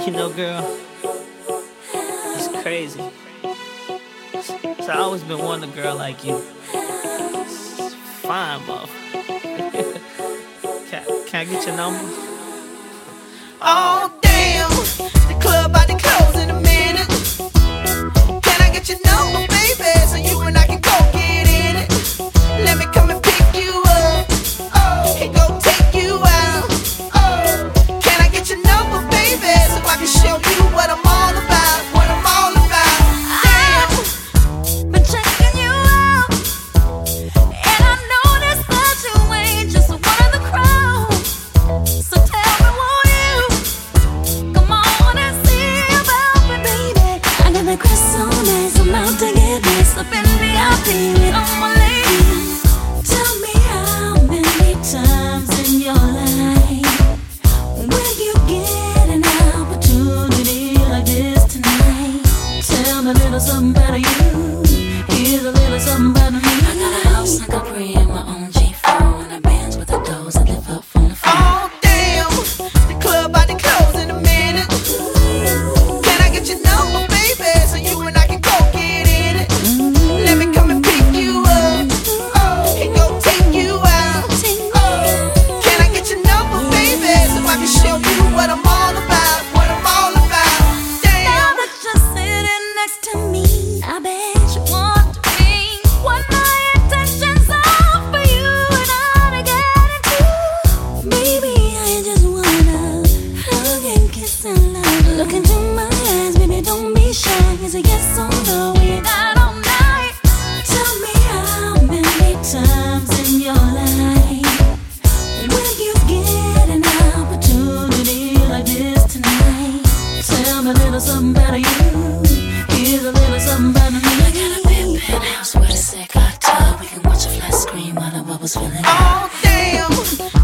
You know, girl, it's crazy. So I always been wanting a girl like you. It's fine, motherfucker. Can I get your number? Oh damn, the club about to close in a minute. Can I get your number, baby, so you and I can go get in it? Let me come and pick you up, and go take you out. Can I get your number, baby, so I can show you what I'm all about, what I'm all about? Damn, been checking you out, and I noticed that you ain't just one of the crowd. So tell me, won't you come on and see about me, baby? I got the Chris so nice, I'm out to get this up in VIP with all my ladies. Tell me how many times in your life will you get an opportunity like this tonight? Tell me a little something about you. Here's a little something about me. I got a house in Capri and my own G4, and a Benz with the doors that live up from the floor. oh damn, the club about to close in a minute. Can I get your number, baby, so you and I can go get in it? Let me come and pick you up, and go take you out. Can I get your number, baby, so I can show you what I'm all about, what I'm all about? Now Damn. that you're sitting next to me, I bet you want to be what my intentions are for you and I to get into. Baby, I just wanna hug and kiss and love. Look into my eyes, baby, don't be shy. It's a yes or no, we got all night. Tell me how many times in your life will you get an opportunity like this tonight? Tell me a little something about you. Here's a little something about me. I got a big penthouse with a sick hot tub. We can watch a flat screen while the bubbles filling up. Oh damn,